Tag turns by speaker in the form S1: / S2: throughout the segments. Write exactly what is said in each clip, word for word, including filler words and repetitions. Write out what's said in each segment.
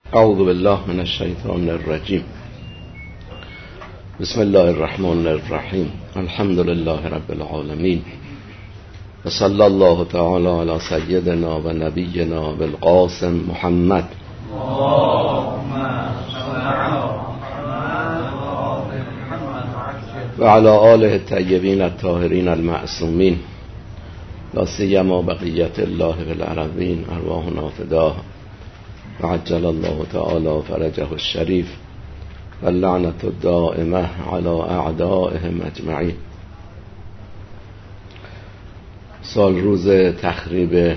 S1: اعوذ بالله من الشیطان الرجیم. بسم الله الرحمن الرحیم. الحمد لله رب العالمین و صلی الله تعالی علی سیدنا و نبینا بالقاسم محمد و علی آله الطیبین الطاهرین المعصومین لا سیما بقیت الله فی الارضین ارواحنا فداه و عجل الله تعالی فرجه الشریف و اللعنة الدائمه علی اعدائهم اجمعین. سال روز تخریب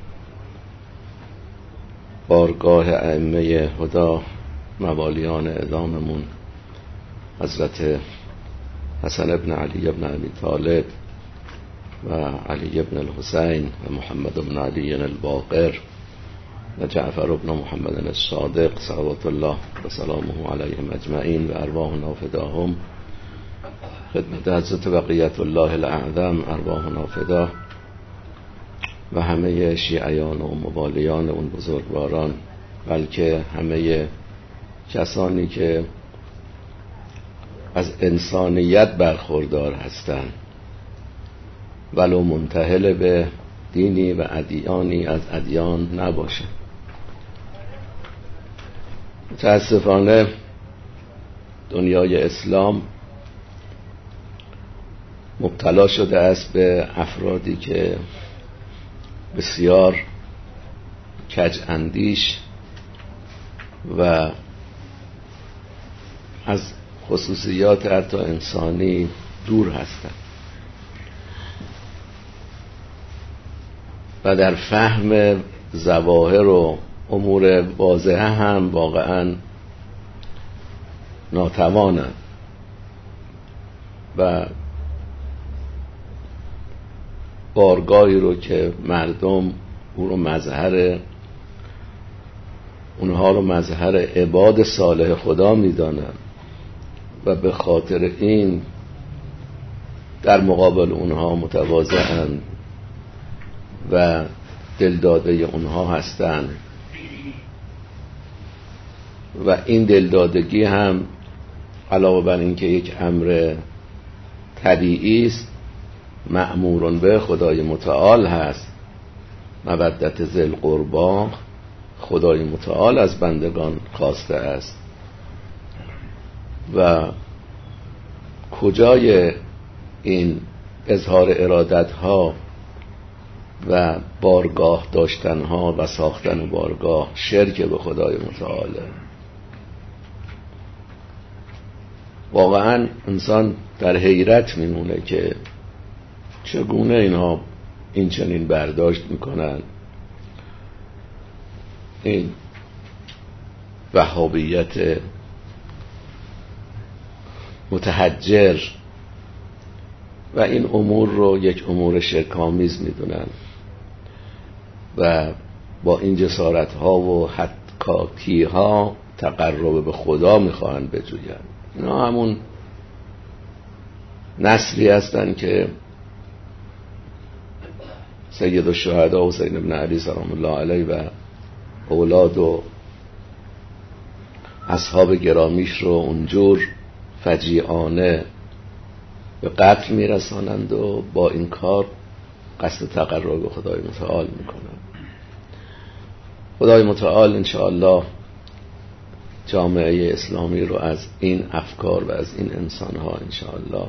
S1: بارگاه ائمه هدا موالیان اعداممون حضرت حسن ابن علی ابن ابی طالب و علی ابن الحسین و محمد ابن علی الباقر و جعفر ابن محمد الصادق صلوات الله و سلامه علیهم اجمعین و ارواحنا فداهم. خدمت حضرت بقیت الله الاعظم ارواحنا فدا و همه شیعیان و موالیان اون بزرگواران، بلکه همه کسانی که از انسانیت برخوردار هستند ولو منتهل به دینی و ادیانی از ادیان نباشه. متاسفانه دنیای اسلام مبتلا شده است به افرادی که بسیار کج اندیش و از خصوصیات حتی انسانی دور هستند و در فهم ظواهر و امور واضحه هم واقعا ناتوانند و بارگاهی رو که مردم او رو مظهر اونها رو مظهر عباد صالح خدا میدانن و به خاطر این در مقابل اونها متواضعند و دلداده اونها هستند و این دلدادگی هم علاوه بر این که یک امر طبیعی است مأمور به خدای متعال هست، مودت ذی القربی خدای متعال از بندگان خواسته است و کجای این اظهار ارادت ها و بارگاه داشتن ها و ساختن بارگاه شرک به خدای متعاله. واقعا انسان در حیرت میمونه که چگونه اینها این چنین برداشت میکنن این وهابیت متحجر و این امور رو یک امور شرک‌آمیز میدونن و با این جسارت ها و حدکاکی ها تقرب به خدا میخواهند بجویند. اینا همون نسلی هستن که سید الشهدا حسین ابن علی سلام الله علیه و اولاد و اصحاب گرامیش رو اونجور فجیعانه به قتل میرسانند و با این کار قصد تقرب به خدای متعال میکنند. خدای متعال انشاءالله جامعه اسلامی رو از این افکار و از این انسانها انشاءالله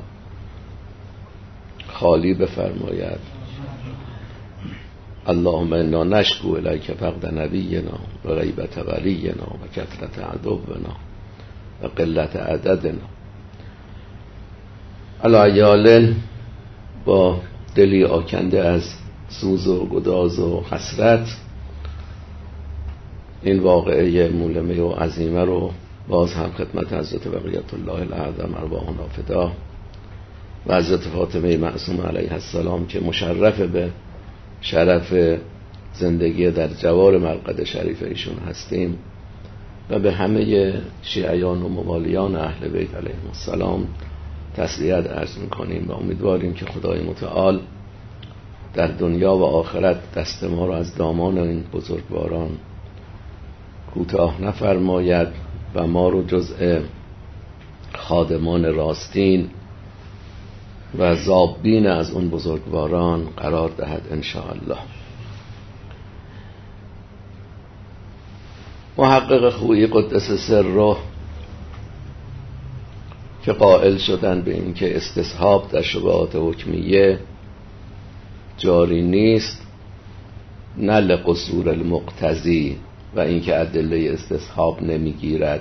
S1: خالی بفرماید. اللهم انا نشکو الیک فقد نبینا و غیبت ولینا و کثرت عدونا و قلت عددنا. الایال با دلی آکنده از سوز و گداز و حسرت این واقعه مولمه و عظیمه رو باز هم خدمت حضرت بقیت الله الاعظم ارواحنا فدا و حضرت فاطمه معصومه علیها السلام که مشرف به شرف زندگی در جوار مرقد شریف ایشون هستیم و به همه شیعیان و موالیان اهل بیت علیهم السلام تسلیت عرض میکنیم و امیدواریم که خدای متعال در دنیا و آخرت دست ما رو از دامان این بزرگواران کوتاه نفرماید و ما رو جزء خادمان راستین و ضابین از اون بزرگواران قرار دهد انشاءالله. محقق خویی قدس سره که قائل شدن به این که استصحاب در شبهات حکمیه جاری نیست، نه لقصور المقتضی و اینکه ادله استصحاب نمیگیرد،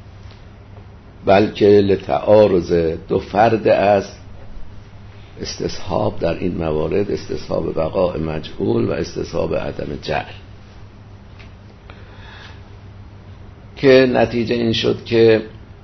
S1: بلکه لتعارض دو فرد است. استصحاب در این موارد استصحاب بقاء مجهول و استصحاب عدم جعل، که نتیجه این شد که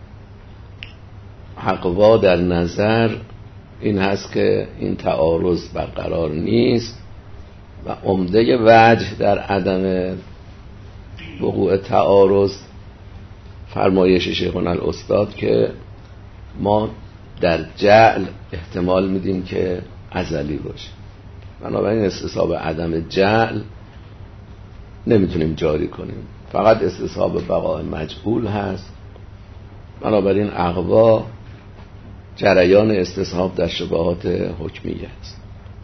S1: حقوا در نظر این هست که این تعارض برقرار نیست و عمده وجه در عدم وقوع تعارض فرمایش شیخنا الاستاد که ما در جعل احتمال میدیم که ازلی باشه، بنابراین استصحاب عدم جعل نمیتونیم جاری کنیم، فقط استصحاب بقاء مجهول هست. بنابراین اقوا جریان استصحاب در شبهات حکمیه است.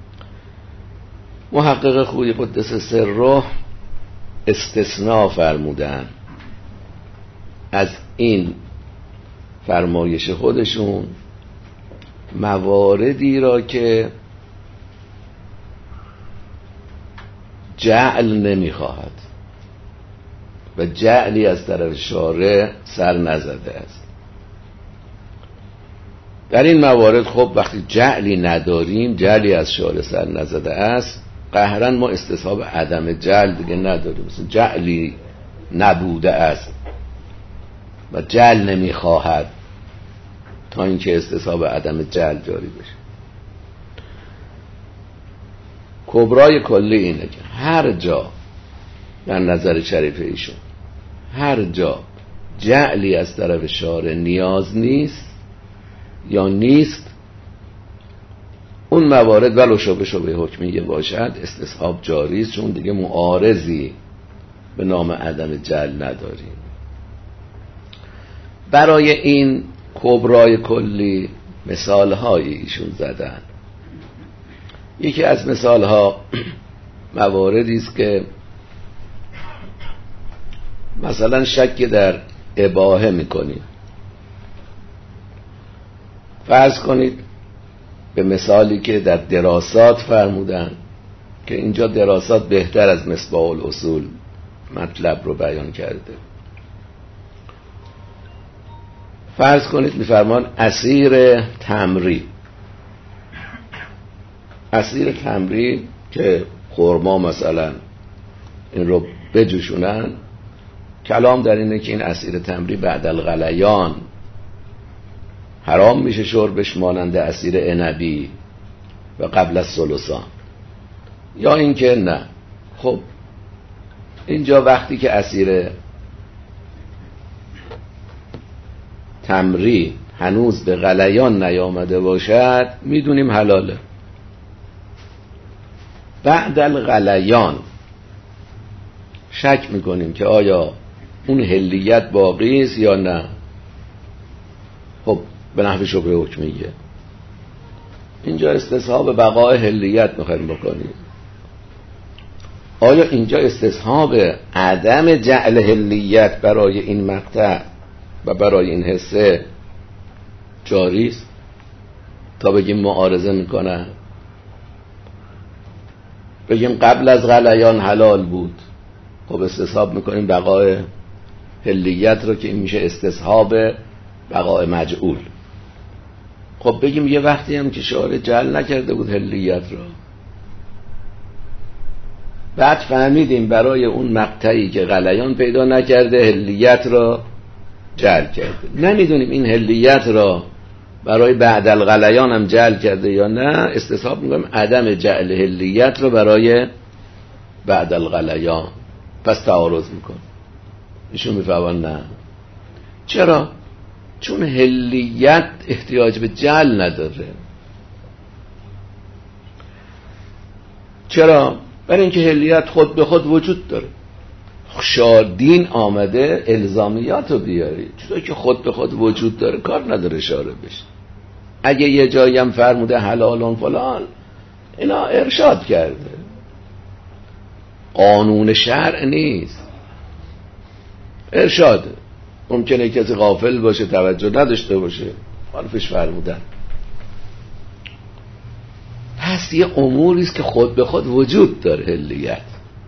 S1: محقق خویی قدس سره استثناء فرمودن از این فرمایش خودشون مواردی را که جعل نمیخواهد و جعلی از طرف شارع سر نزده است. در این موارد خب وقتی جعلی نداریم، جعلی از شارع سر نزده است، قهرن ما استصحاب عدم جعل دیگه نداریم. مثلا جعلی نبوده است و جعل نمیخواهد تا اینکه استصحاب عدم جعل جاری بشه. کبرای کلی اینه که هر جا در نظر شریف ایشون هر جا جعلی از طرف شارع نیاز نیست یا نیست، اون موارد ولو شبه شبه حکمیه باشد استصحاب جاری است، چون دیگه معارضی به نام عدم جعل نداریم. برای این کبرای کلی مثال هایی ایشون زدن. یکی از مثال ها مواردی است که مثلا شک در اباحه میکنید. فرض کنید به مثالی که در دراسات فرمودن که اینجا دراسات بهتر از مصباح الاصول مطلب رو بیان کرده. فرض کنید میفرمان اسیر تمری، اسیر تمری که خرما مثلا این رو بجوشونن، کلام در اینه که این اسیر تمری بعد الغلیان حرام میشه شربش مانند اسیر عنبی و قبل از ثلثان، یا اینکه نه. خب اینجا وقتی که اسیر تمری هنوز به غلیان نیامده باشد میدونیم حلاله. بعد الغلیان شک میکنیم که آیا اون حلیت باقی است یا نه. خب به نحو شبه حکمیه اینجا استصحاب بقاء حلیت میخوایم بکنیم. آیا اینجا استصحاب عدم جعل حلیت برای این مقطع و برای این حصه جاری است تا بگیم معارضه میکنه؟ بگیم قبل از غلیان حلال بود، خب استصحاب میکنیم بقاء حلیت رو که این میشه استصحاب بقاء مجعول. خب بگیم یه وقتی هم که شارع جعل نکرده بود حلیت رو، بعد فهمیدیم برای اون مقطعی که غلیان پیدا نکرده حلیت را جعل کرده، نمیدونیم این حلیت را برای بعد الغلیان هم جعل کرده یا نه، استصحاب میکنیم عدم جعل حلیت رو برای بعد الغلیان، پس تعارض میکن. ایشون میفهمن نه. چرا؟ چون حلیت احتیاج به جعل نداره. چرا؟ برای اینکه حلیت خود به خود وجود داره. شادین آمده الزامیات رو بیاری، چون که خود به خود وجود داره کار نداره اشاره بشه. اگه یه جایی هم فرموده حلالون فلان، اینا ارشاد کرده، قانون شرع نیست، ارشاده. ممکنه کسی غافل باشه، توجه نداشته باشه، حرفش فرمودن. پس یه اموری است که خود به خود وجود داره حلیت.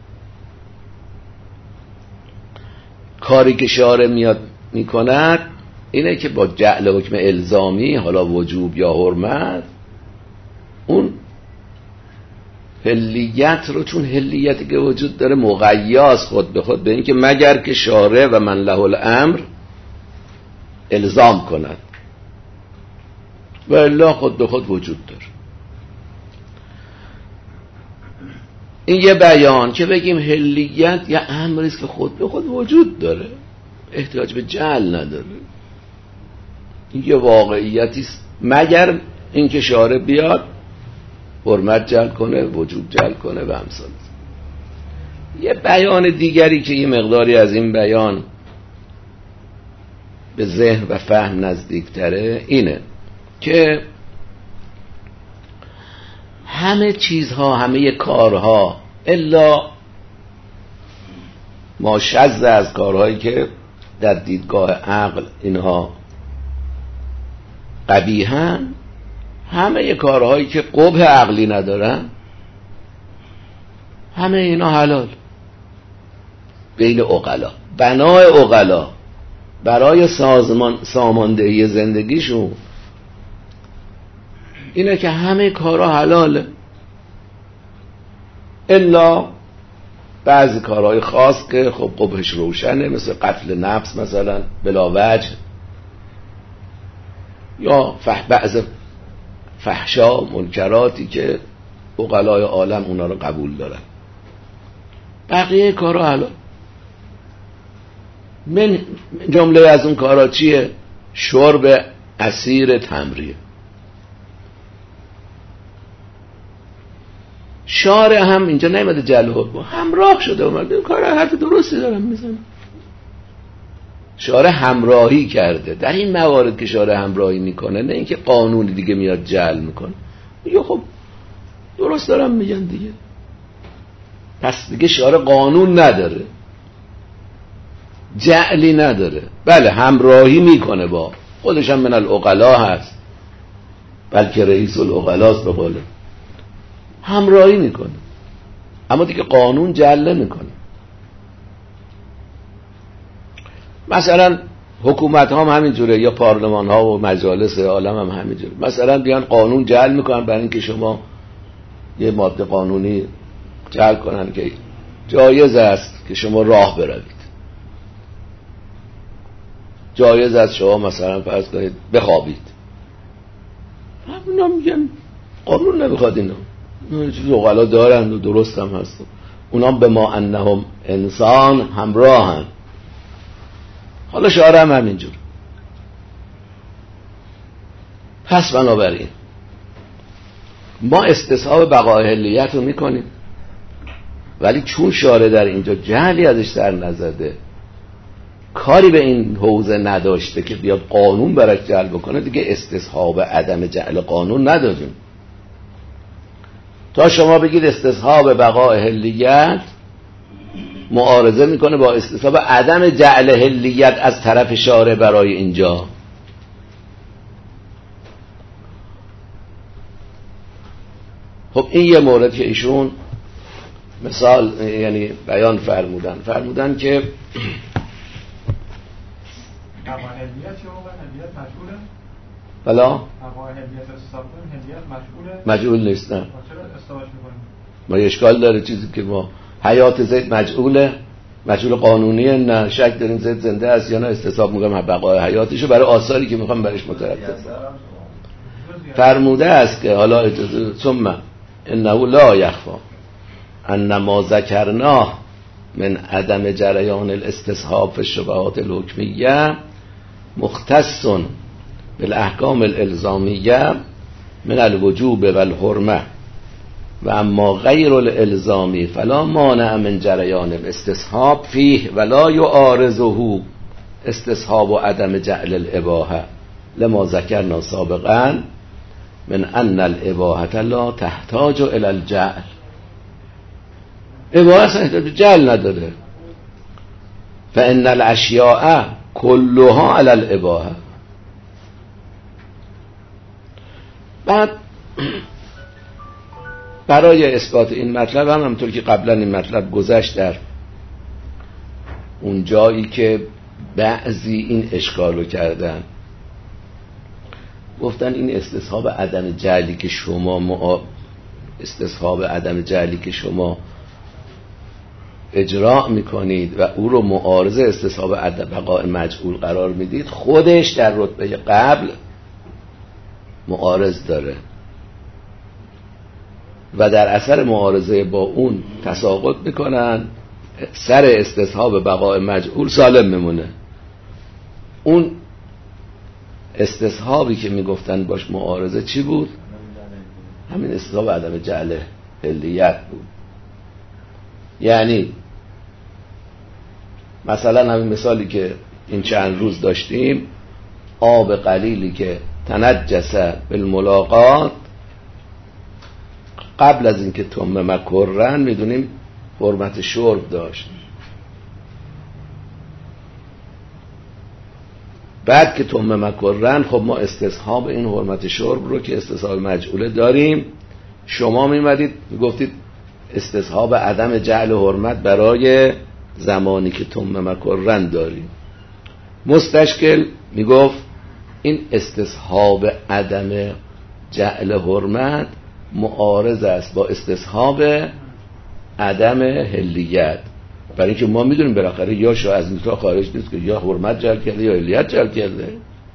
S1: کاری که شارع میاد میکند اینه که با جعل حکم الزامی، حالا وجوب یا حرمت، اون حلیت رو، چون حلیتی که وجود داره مقیاس خود به خود به این که مگر که شارع و من له الامر الزام کند و الا خود به خود وجود داره. این یه بیان که بگیم حلیت یه امری است که خود به خود وجود داره، احتیاج به جعل نداره. این یه واقعیتی است، مگر اینکه شارع بیاد حرمت جعل کنه، وجود جعل کنه و امثال. یه بیان دیگری که یه مقداری از این بیان به ذهن و فهم نزدیکتره اینه که همه چیزها، همه کارها الا ما شذ از کارهایی که در دیدگاه عقل اینها قبیحن، همه کارهایی که قبح عقلی ندارن، همه اینا حلال بین عقلا. بنای عقلا برای سازمان ساماندهی زندگیشون اینه که همه کارها حلاله، الا بعضی کارهای خاص که خب قبحش روشنه، مثل قتل نفس مثلا بلا وجه، یا فح بعض فحشا منکراتی که عقلای عالم اونا رو قبول دارن. بقیه کارها حلال. من جمله از اون کارها چیه؟ شرب عصیر تمریه. شارع هم اینجا نیامده جعل حکم، همراه شده، اومده کار حرف درستی دارم میزنه. شارع همراهی کرده در این موارد که شارع همراهی میکنه، نه اینکه قانونی دیگه میاد جعل میکنه. میگه خب درست دارم میگن دیگه، پس دیگه شارع قانون نداره، جعلی نداره. بله همراهی میکنه، با خودش هم من العقلا هست، بلکه رئیس العقلاست به قوله، همراهی میکنه، اما دیگه قانون جعل نمیکنه. مثلا حکومت ها هم همینجوره، یا پارلمان ها و مجالس عالم هم همینجوره. مثلا بیان قانون جعل میکنن برای اینکه شما یه ماده قانونی جعل کنن که جایز است که شما راه بروید، جایز است شما مثلا فرض کنید بخوابید. اونا میگن قانون نمیخواد اینا، اینا چیز عقلا دارند و درست هم هست، اونا به ما انهم انسان همراهن. حالا شارع هم همینجور. پس بنابراین ما استصحاب بقای حلیت رو میکنیم، ولی چون شارع در اینجا جهلی ازش سر نزده، کاری به این حوزه نداشته که بیاد قانون براش جعل بکنه، دیگه استصحاب عدم جعل قانون نداریم. تا شما بگید استصحاب بقای حلیت معارضه میکنه با استصحاب عدم جعل حلیت از طرف شارع برای اینجا. خب این یه مورد که ایشون مثال یعنی بیان فرمودن فرمودن که
S2: حلیت چه موقع حلیت مشغوله؟
S1: بلا
S2: هوا حلیت استثاب کنیم، حلیت مشغوله؟
S1: مجعول نیست. نه
S2: چرا استثابش میکنیم؟
S1: ما اشکال داره چیزی که ما حیات زید مجعوله، مجعول قانونیه، نه شک داریم زید زنده است یا نه، استصحاب میگم بقای حیاتشو برای آثاری که میخوام برش مترتب فرموده است که حالا اجازه ثم انه لا یخفا ان ما ذکرناه من عدم جریان الاستصحاب فی الشبهات الحکمیه مختص بالاحکام الالزامیه من الوجوب والحرمه و اما غیر الالزامی فلا مانع من جریان الاستصحاب فیه ولا یعارضه استصحاب و عدم جعل الاباحه لما ذکرنا سابقا من ان الاباحه لا تحتاج الى الجعل. اباحه اصلا جعل نداره. فان الاشیاء کلها علی الاباحه. بعد برای اثبات این مطلب هم همونطور که قبلا این مطلب گذشت در اون جایی که بعضی این اشکال رو کردن، گفتن این استصحاب عدم جعلی که شما معا... استصحاب عدم جعلی که شما اجراع میکنید و او رو معارض استصحاب عدم بقاء مجعول قرار میدید، خودش در رتبه قبل معارض داره و در اثر معارضه با اون تساقط میکنن، سر استصحاب بقاء مجعول سالم میمونه. اون استصحابی که میگفتن باش معارضه چی بود؟ همین استصحاب عدم جعل حلیت بود. یعنی مثلا همین مثالی که این چند روز داشتیم، آب قلیلی که تنجس بالملاقات، قبل از اینکه تم مکرن میدونیم حرمت شرب داشت، بعد که تم مکرن خب ما استصحاب این حرمت شرب رو که استصحاب مجعوله داریم، شما میمدید گفتید استصحاب عدم جعل حرمت برای زمانی که تم مکرن داریم. مستشکل میگفت این استصحاب عدم جعل حرمت معارض است با استصحاب عدم حلیت، برای اینکه ما میدونیم بالاخره یا شو از نکاح خارج نیست که یا حرمت جعل کرده یا حلیت جعل کرده،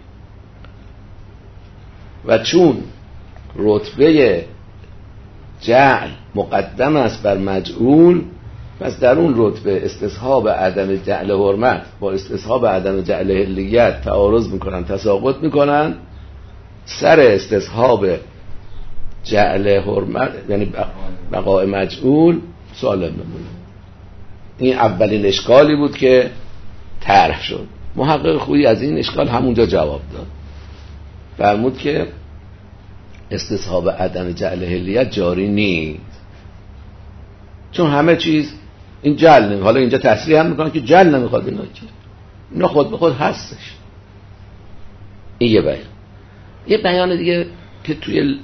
S1: و چون رتبه جعل مقدم است بر مجعول، پس در اون رتبه استصحاب عدم جعل حرمت با استصحاب عدم جعل حلیت تعارض میکنن، تساقط میکنن، سر استصحاب جعل حرمت یعنی بقاء مجعول سالم میمونه. این اولین اشکالی بود که طرح شد. محقق خویی از این اشکال همونجا جواب داد، فرمود که استصحاب عدم جعل حلیت جاری نیست، چون همه چیز این جعل نمی. حالا اینجا تصریح هم میکنن که جعل نمیخواد اینا، که اینا خود به خود هستش. این یه بیان. یه بیان دیگه که توی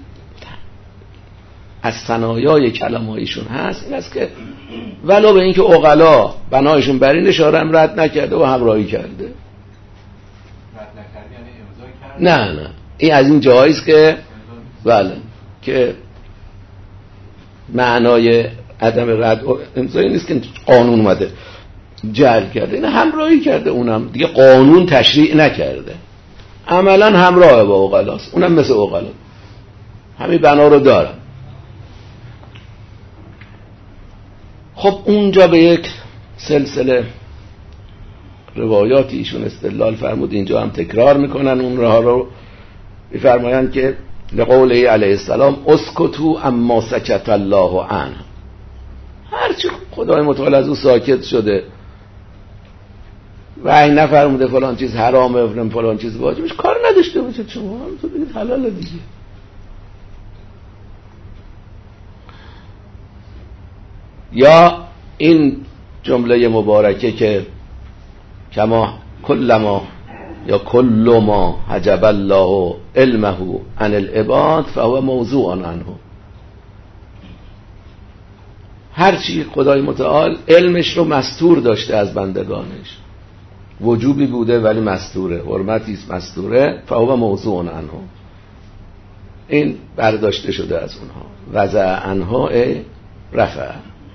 S1: از ثنایای کلمایشون هست این است که ولو به اینکه عقلا بنایشون بر این اشاره هم رد نکرده و همراهی کرده.
S2: رد نکرده یعنی امضا کرده؟
S1: نه نه، این از این جایی است که بله که معنای عدم رد امضایی نیست که قانون اومده جعل کرده، این همراهی کرده، اونم دیگه قانون تشریع نکرده، عملا همراه با عقلاست، اونم مثل عقلا همین بنا رو دارن. خب اونجا به یک سلسله روایاتی ایشون استدلال فرمود، اینجا هم تکرار میکنن اون راه رو، میفرمایند که لقوله علیه السلام اسکتو اما سکت الله عنه، هرچی خدای متعال از او ساکت شده و این نفرموده فلان چیز حرامه فلان چیز واجبش، کار نداشته باشید شما هم تو بگید حلاله دیگه. یا این جمله مبارکه که کما کل ما یا کل ما حجب الله علمه عن العباد فهو موضوع عنه، هرچی خدای متعال علمش رو مستور داشته از بندگانش، وجوبی بوده ولی مستوره، حرمتی است مستوره، فهو موضوع عنه، این برداشته شده از اونها، وضع عنها رفع.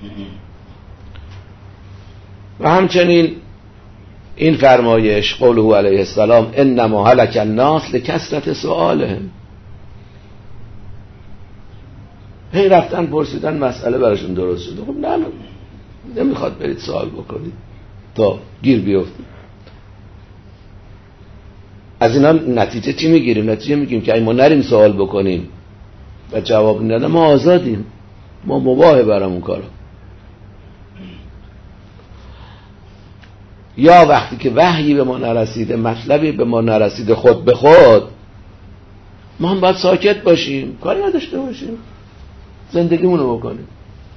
S1: و همچنین این فرمایش قوله علیه السلام انما هلک الناس لکثرت سؤالهم، هی رفتن پرسیدن مسئله براشون درست شده، خب نه نمیخواد برید سوال بکنید تا گیر بیفتید. از اینا نتیجه چی میگیریم؟ نتیجه میگیریم که اگه ما نریم سوال بکنیم و جواب ندادن ما آزادیم، ما مباهه برامون کارا. یا وقتی که وحیی به ما نرسیده، مطلبی به ما نرسیده خود به خود، ما هم باید ساکت باشیم، کاری نداشته باشیم، زندگیمونو بکنیم.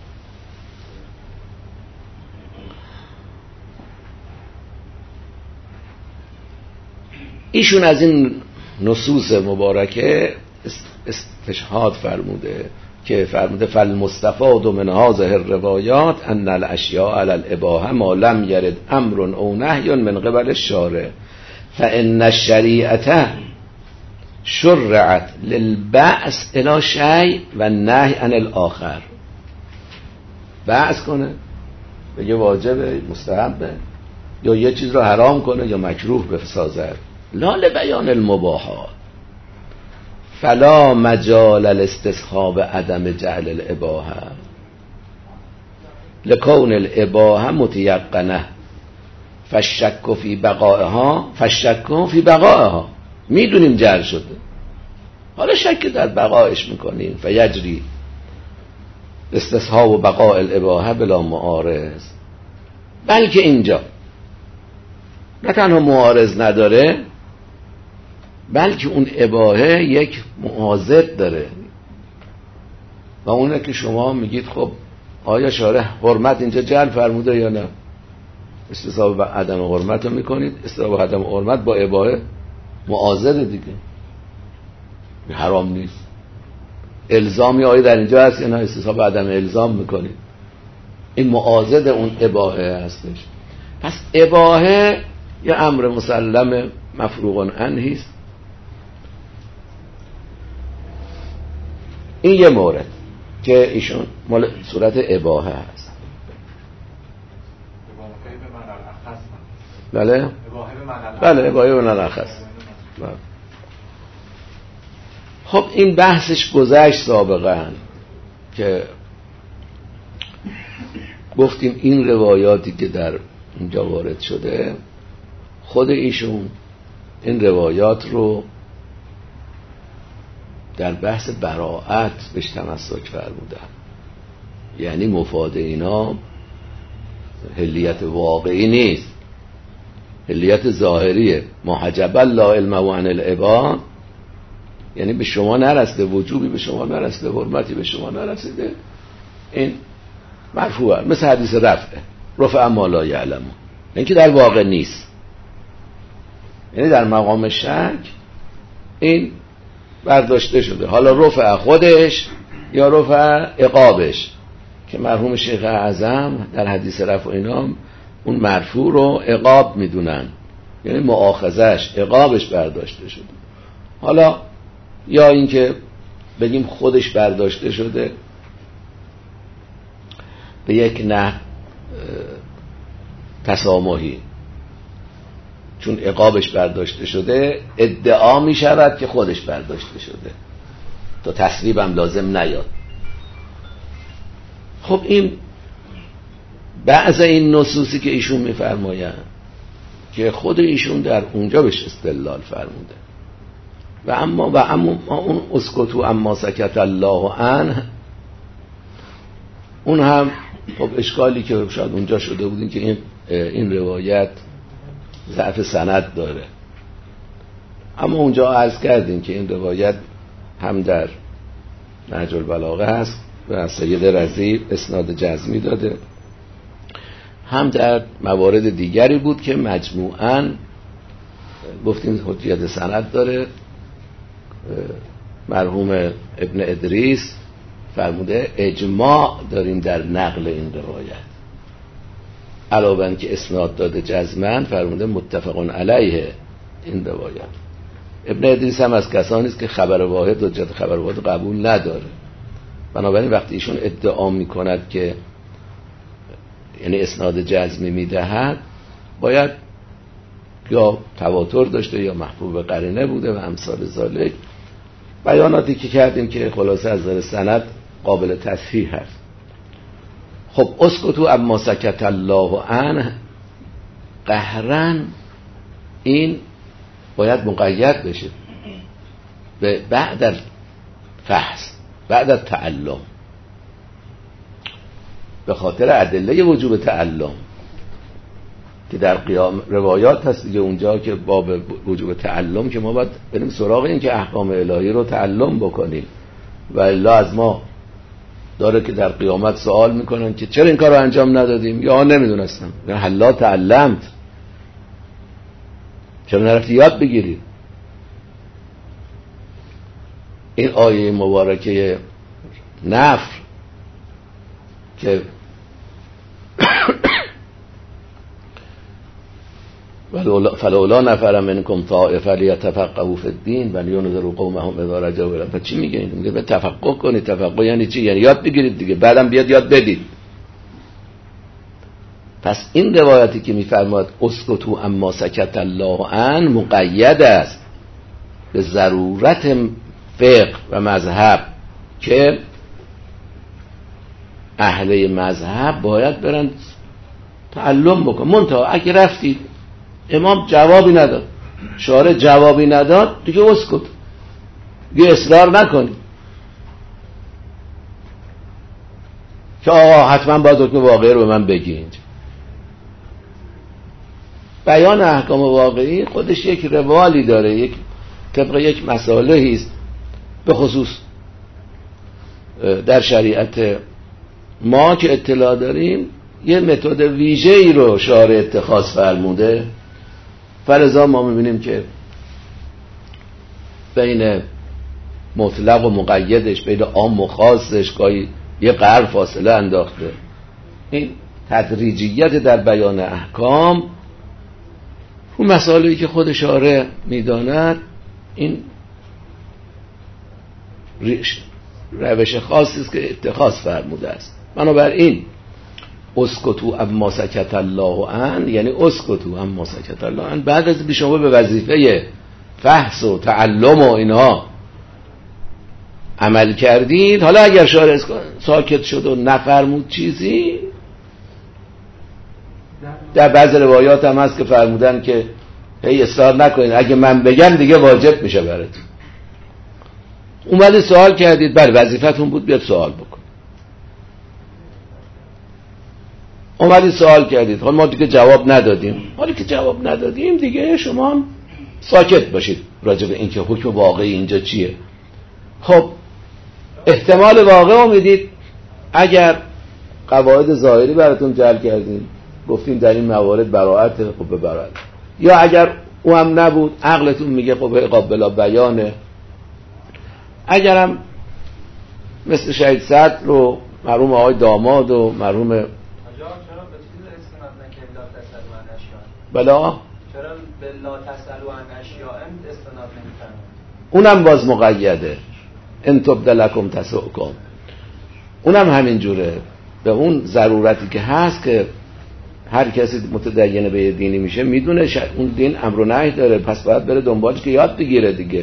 S1: ایشون از این نصوص مبارکه استشهاد فرموده که فرموده فالمستفاد من هذه الروایات ان الاشیاء علی الاباحه ما لم یرد امر او نهی من قبل الشارع فان الشریعه شرعت للبعث الی شیء و النهی عن الاخر. بعث کنه بگه واجبه، مستحبه، یا یه چیز رو حرام کنه یا مکروه بسازد، لا لبیان المباحات. فلا مجال الاستصحاب عدم جعل الاباحه لکون الاباحه متیقنه فالشک فی بقائها فالشک فی بقائها. میدونیم جعل شده، حالا شک در بقایش میکنیم. فیجری استصحاب بقاء الاباحه بلا معارض. بلکه اینجا نه تنها معارض نداره، بلکه اون اباحه یک معاضد داره و اونه که شما میگید خب آیا شارع حرمت اینجا جعل فرموده یا نه؟ استصحاب با عدم حرمت رو میکنید، استصحاب عدم حرمت با اباحه معاضد دیگه، حرام نیست. الزامی آیا در اینجا هست یا نه؟ استصحاب عدم الزام میکنید، این معاضد اون اباحه هستش. پس اباحه یه امر مسلم مفروغ عنه است. این یه مورد که ایشون مال صورت اباحه هست. بله بله اباحه به معنی اخص. خب این بحثش گذشت سابقا که گفتیم این روایاتی که در اینجا وارد شده، خود ایشون این روایات رو در بحث براءت بهش تمسک فرمودن. یعنی مفاد اینا حلیت واقعی نیست، حلیت ظاهریه. محجب لا علم و عن العباد، یعنی به شما نرسیده، وجوبی به شما نرسیده، حرمتی به شما نرسیده، این مرفوعه. مثل حدیث رفعه، رفع ما لا یعلمون، این که در واقع نیست. یعنی در مقام شک این برداشته شده، حالا رفع خودش یا رفع عقابش، که مرحوم شیخ اعظم در حدیث رفع اینا اون مرفوع رو عقاب میدونن، یعنی مؤاخذش عقابش برداشته شده. حالا یا اینکه بگیم خودش برداشته شده به یک نه تسامحی، چون عقابش برداشته شده ادعا می شود که خودش برداشته شده تا تصویبم لازم نیاد. خب این بعض این نصوصی که ایشون می فرماین که خود ایشون در اونجا بهش استدلال فرموده و اما و اما اون اسکتو اما سکت الله عنه، اون هم خب اشکالی که شاید اونجا شده بود که این این روایت ضعف سند داره، اما اونجا عرض کردیم که این روایت هم در نهج البلاغه هست و از سید رضی اسناد جزمی داده، هم در موارد دیگری بود که مجموعاً گفتیم حجیت سند داره. مرحوم ابن ادریس فرموده اجماع داریم در نقل این روایت، علاوه بر که اسناد داده جزمن فرموده متفقون علیه این روایت. ابن ادریس هم از کسانی است که خبر واحد و حجت خبر واحد قبول نداره، بنابراین وقتی ایشون ادعا میکند که یعنی اسناد جزمی میدهد، باید یا تواتر داشته یا محبوب قرینه بوده و امثال ذالک. بیاناتی که کردیم که خلاصه از نظر سند قابل تصحیح هست. خب اسکتو اما سکت الله عنه قهرن، این باید مقید بشه به بعد الفحص، بعد التعلم. به خاطر ادله وجوب تعلم که در قیام روایات هست دیگه، اونجا که باب وجوب تعلم که ما باید بریم سراغ این که احکام الهی رو تعلم بکنیم و الا از ما داره که در قیامت سوال میکنن که چرا این کار رو انجام ندادیم، یا نمیدونستم، یا حلا تعلمت، چرا نرفتی یاد بگیری. این آیه مبارکه نفر که فلولا نفر منکم طائفه لیتفقهوا فی الدین و لینذروا قومهم اذا رجعوا الیهم. چی میگه این؟ میگه تفقه کنید. تفقه یعنی چی؟ یعنی یاد بگیرید دیگه، بعدم بیاد یاد بدید. پس این روایتی که میفرماد اسکتوا اما سکت الله عن مقید است به ضرورت فقه و مذهب که اهل مذهب باید برن تعلم بکن. منتها اگه رفتید امام جوابی نداد، شارع جوابی نداد، دیگه اسکت، دیگه اصرار نکنید که آقا حتما باید حکم واقعی رو به من بگید. بیان احکام واقعی خودش یک روالی داره، یک طبق یک مسائلی است، به خصوص در شریعت ما که اطلاع داریم یه متد ویژه‌ای رو شارع اتخاذ فرموده. فلذا ما می‌بینیم که بین مطلق و مقیدش، بین عام و خاصش گاهی یه قرن فاصله انداخته. این تدریجیت در بیان احکام اون مسائلی که خود شارع می‌داند، این روش خاصی است که اتخاذ فرموده است. بنابراین اسکتو اما سکت الله عن، یعنی اسکتو اما سکت الله عن، بعد از شما به وظیفه فحص و تعلم و اینها عمل کردید، حالا اگر شارع ساکت شد و نفرمود چیزی، در بعض روایات هم هست که فرمودن که هی اصرار نکنید، اگه من بگم دیگه واجب میشه براتون. اومدید سوال کردید، بله وظیفتون بود بیاد سوال بکن. اومدید سوال کردید، حالا ما دیگه جواب ندادیم، حالا که جواب ندادیم دیگه شما هم ساکت باشید راجع به این که حکم واقعی اینجا چیه. خب احتمال واقع رو میدید، اگر قواعد ظاهری براتون جعل کردیم گفتیم در این موارد براءت، خب به براءت، یا اگر او هم نبود عقلتون میگه خب قابل بیانه، اگرم مثل شهید صدر رو مرحوم آقای داماد و مرحوم
S3: چرا به چیز استناد نکردید لا تسألوا عن اشیاء؟
S1: بلا
S3: چرا به لا تسألوا عن اشیاء استناد نمی‌کنید؟
S1: اونم باز مقیده، ان تبد لکم تسؤکم، اونم همین جوره، به اون ضرورتی که هست که هر کسی متدین به دینی میشه میدونه اون دین امر و نهی داره، پس باید بره دنبالش که یاد بگیره دیگه.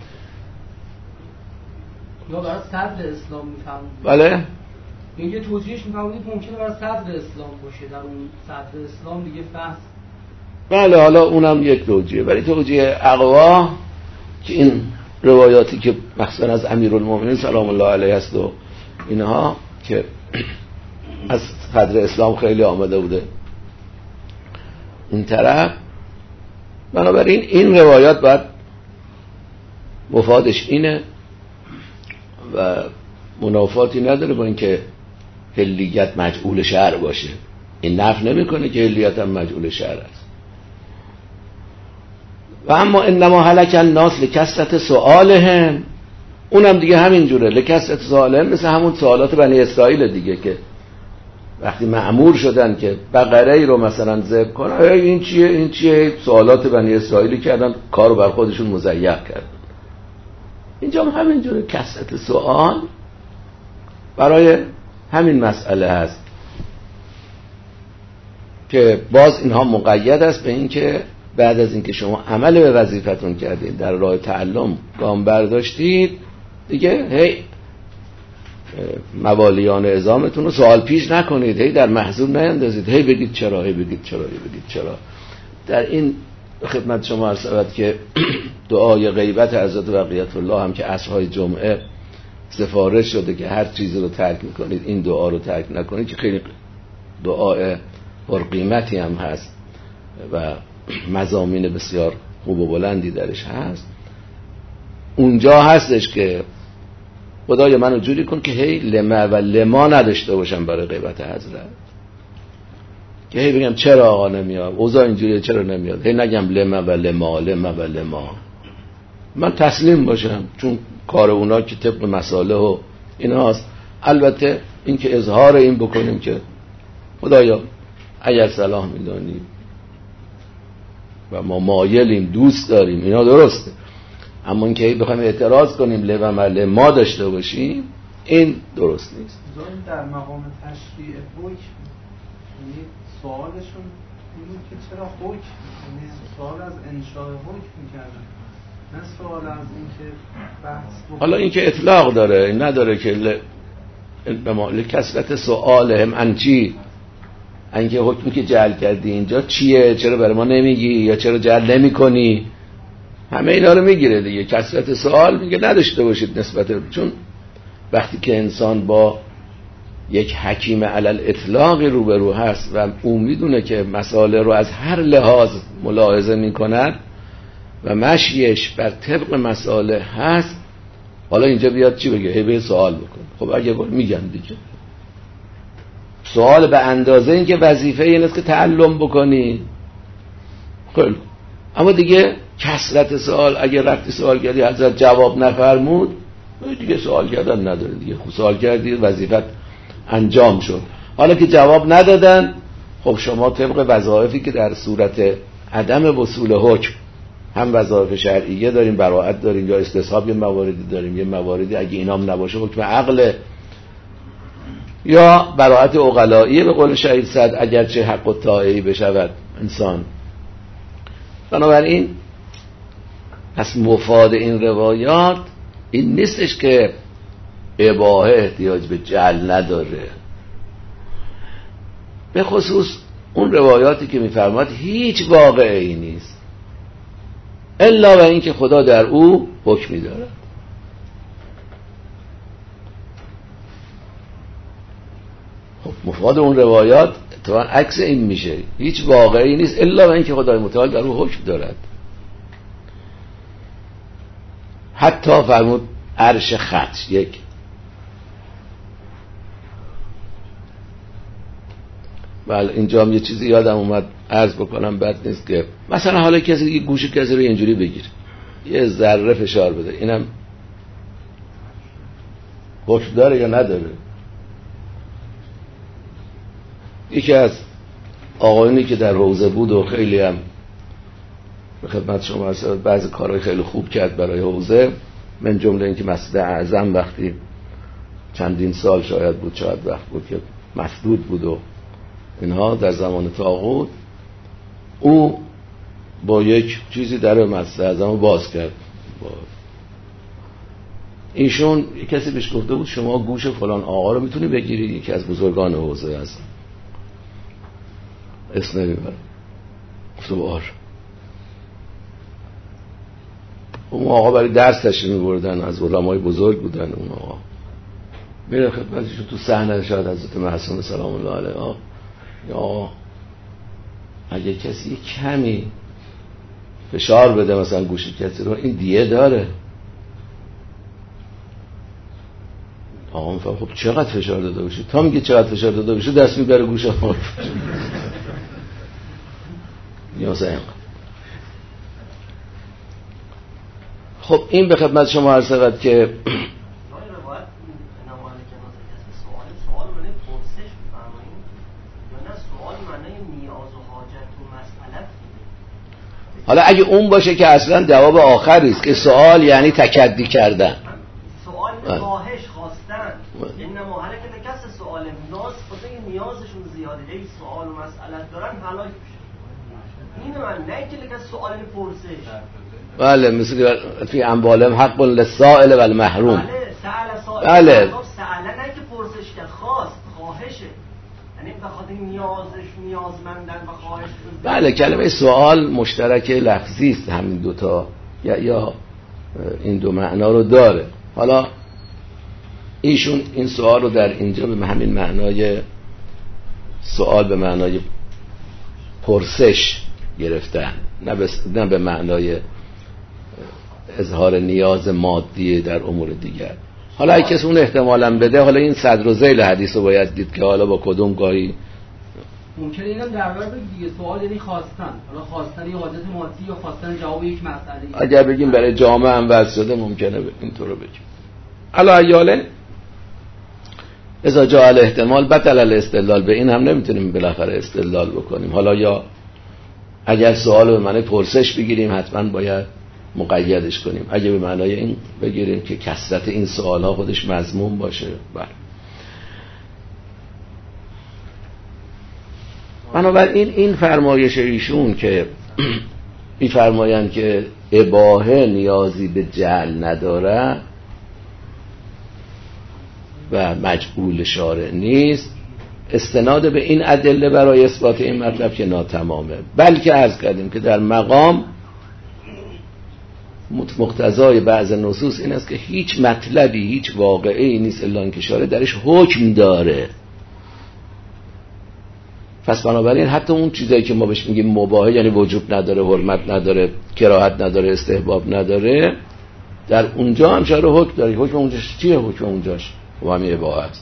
S4: یا برای صدر اسلام میفهمید؟
S1: بله
S4: این یه توجیهش میفهمید ممکنه برای صدر اسلام باشه، در اون صدر اسلام دیگه فحص.
S1: بله حالا اونم یک توجیه، ولی توجیه اقوا که این روایاتی که مخصوصا از امیرالمومنین سلام الله علیه است و اینها که از صدر اسلام خیلی آمده بوده این طرف، بنابراین این روایات باید مفادش اینه و منافاتی نداره با اینکه حلیت مجعول شرع باشه. این نفی نمیکنه که حلیت هم مجعول شرع است. و اما انما هلک الناس لکثرت سؤالهم، اونم دیگه همین جوره، لکثرت سؤالهم مثل همون سوالات بنی اسرائیل دیگه، که وقتی مأمور شدن که بقره ای رو مثلا ذبح کنن، این چیه این چیه، سوالات بنی اسرائیلی کردن، کارو بر خودشون مضیق کردن. اینجا هم همین جوره، کثرت سوال برای همین مسئله هست که باز اینها مقید است به این که بعد از اینکه شما عمل به وظیفتون کردید، در راه تعلم گام برداشتید، دیگه هی موالیان عظامتون رو سوال پیش نکنید، هی در محضور نیندازید، هی بگید چرا، هی بگید چرا، هی بگید چرا. در این خدمت شما عرض شود که دعای غیبت حضرت بقیت الله هم که عصرهای جمعه سفارش شده که هر چیزی رو ترک میکنید این دعا رو ترک نکنید، که خیلی دعای پرقیمتی هم هست و مضامین بسیار خوب و بلندی درش هست. اونجا هستش که خدایا منو جوری کن که هی لما و لما نداشته باشم برای غیبت حضرت، که هی بگم چرا آقا نمیاد، اوضاع اینجوریه چرا نمیاد، هی نگم لما و لما لما و لما. من تسلیم باشم، چون کار اونا که طبق مساله و اینا هست. البته این که اظهار این بکنیم که خدایا اگر صلاح میدانی و ما مایلیم دوست داریم، اینا درسته، اما این که بخوایم اعتراض کنیم لما و لما داشته باشیم این درست نیست.
S5: در مقام تشریع حکم، یعنی سوالشون این بود که چرا حکم، یعنی سوال از انشاء حکم میکردن، نه سوال از این که بحث بکنن.
S1: حالا این که اطلاق داره، این نداره که ل... لکثرت سؤالهم عن چی، اینکه حکمی که جعل کردی اینجا چیه، چرا برای ما نمیگی یا چرا جعل نمی کنی، همه اینا رو میگیره دیگه. کثرت سوال میگه نداشته باشید نسبت، چون وقتی که انسان با یک حکیم علل اطلاقی روبرو هست و اون میدونه که مسائل رو از هر لحاظ ملاحظه میکند و مشیش بر طبق مسائل هست، حالا اینجا بیاد چی بگه؟ هی به سوال بکن. خب اگه میگن دیگه سوال به اندازه این که وظیفه این است که تعلم بکنی، خیلی، اما دیگه کثرت سوال، اگه رفتی سوال کردی حضرت جواب نفرمود دیگه سوال کردن نداره دیگه. خب سوال کردی وظیفت انجام شد. حالا که جواب ندادن، خب شما طبق وظایفی که در صورت عدم وصول حکم، هم وظایف شرعیه داریم، براءت داریم، یا استصحاب یه مواردی داریم، یه مواردی اگه اینام نباشه حکم عقل یا براءت عقلایی به قول شهید صد، اگرچه حق الطاعی بشود انسان. بنابراین پس مفاد این روایات این نیستش که اباحه احتیاج به جعل نداره، به خصوص اون روایاتی که میفرماد هیچ واقعی نیست الا و این که خدا در او حکمی دارد. خب مفاد اون روایات تو عکس این میشه، هیچ واقعی نیست الا و این که خدای متعال در او حکم دارد. حتی فرمود عرش خط یک. بله اینجا هم یه چیزی یادم اومد عرض بکنم، بد نیست که مثلا حالا کسی یه گوش کسی رو اینجوری بگیر، یه ذره فشار بده، اینم حکم داره یا نداره؟ یکی از آقایونی که در روضه بود و خیلی هم به خدمت شما هست، بعضی کارهای خیلی خوب کرد برای حوزه، من جمله این که مسجد اعظم وقتی چندین سال شاید بود، شاید وقت بود که مسدود بود و اینها در زمان طاغوت، او با یک چیزی در مسجد اعظم باز کرد. با ایشون یک کسی بهش گفته بود شما گوش فلان آقا رو میتونی بگیری، یکی از بزرگان حوزه هست، اسم نمیبرم، گفته بار اون آقا برای درس تشریف می‌بردن، از علمای بزرگ بودن اون آقا، میره خدمتشون تو صحنه شاید حضرت معصوم سلام الله علیه، آقا یا اگه کسی کمی فشار بده مثلا گوش کسی رو، این دیه داره. آقا میفهم خب چقدر فشار داده باشی؟ تا میگه چقدر فشار داده باشی دست میبره گوش ما یا مثلا اینقدر. خب این به خدمت شما عرض شود که حالا اگه اون باشه که اصلا جواب آخری است که سوال یعنی تکدی کردن،
S3: سوال خواهش خواستن، این نماهله که کس سوال ناز خود نیازشون زیاده، این سوال و مسئله دارن حلاج بشه. این من نه که لکه سوال پرسش.
S1: بله مثل فی اموالهم حق للسائل و المحروم.
S3: بله سائل سائل.
S1: بله
S3: سائل نه که پرسش کرد، خواست، خواهشه. یعنی بخاطر نیازش نیازمندن و خواهش.
S1: بله کلمه سوال مشترک لفظی است، همین دوتا یا یا این دو معنا رو داره. حالا ایشون این سوال رو در اینجا به همین معنای سوال به معنای پرسش گرفتن، نه به, نه به معنای اظهار نیاز مادی در امور دیگر. حالا اگه کسی اون احتمالاً بده، حالا این صدر و ذیل حدیث رو باید دید که حالا با کدوم گاهی
S4: ممکنه اینم در واقع دیگه سوال یعنی خواستن، حالا خواستن یه حاجت مادی یا خواستن جواب یک مسئله.
S1: اگر بگیم برای جامعه هم وضع شده ممکنه اینطور رو بگیم. حالا ایاله اذا جاء الاحتمال بطل الاستدلال، به این هم نمیتونیم بالاخره استدلال بکنیم. حالا یا اگر سوال به معنی پرسش بگیریم حتما باید مقیدش کنیم، اگه به معنای این بگیریم که کثرت این سوال ها خودش مذموم باشه. بله. بنابراین این فرمایش ایشون که این فرمایند که اباحه نیازی به جعل نداره و مجعول شارع نیست، استناد به این ادله برای اثبات این مطلب که ناتمامه، بلکه عرض کردیم که در مقام مقتضای بعض نصوص این است که هیچ مطلبی هیچ واقعی نیست الا اینکه شارع درش حکم داره. پس بنابراین حتی اون چیزایی که ما بهش میگیم مباح، یعنی وجوب نداره، حرمت نداره، کراهت نداره، استحباب نداره، در اونجا هم شارع حکم داره. حکم اونجاش چیه؟ حکم اونجاش و همین اباحه است.